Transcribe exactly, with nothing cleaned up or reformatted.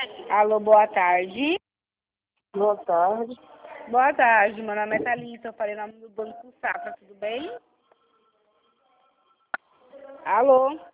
Alô, boa tarde. Boa tarde. Boa tarde, meu nome é Thalita, eu falei o nome do Banco Safra, tudo bem? Alô?